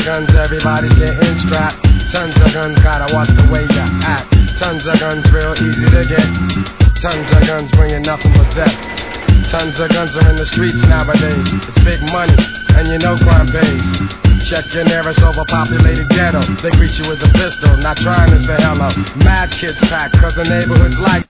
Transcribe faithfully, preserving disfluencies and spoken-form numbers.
of guns, everybody's getting strapped. Tons of guns, gotta watch the way you act. Tons of guns, real easy to get. Tons of guns, bringing nothing but death. Tons of guns are in the streets nowadays. It's big money, and you know crime pays. Check your nearest overpopulated ghetto. They greet you with a pistol, not trying to say hello. Mad kids pack, cause the neighborhood's like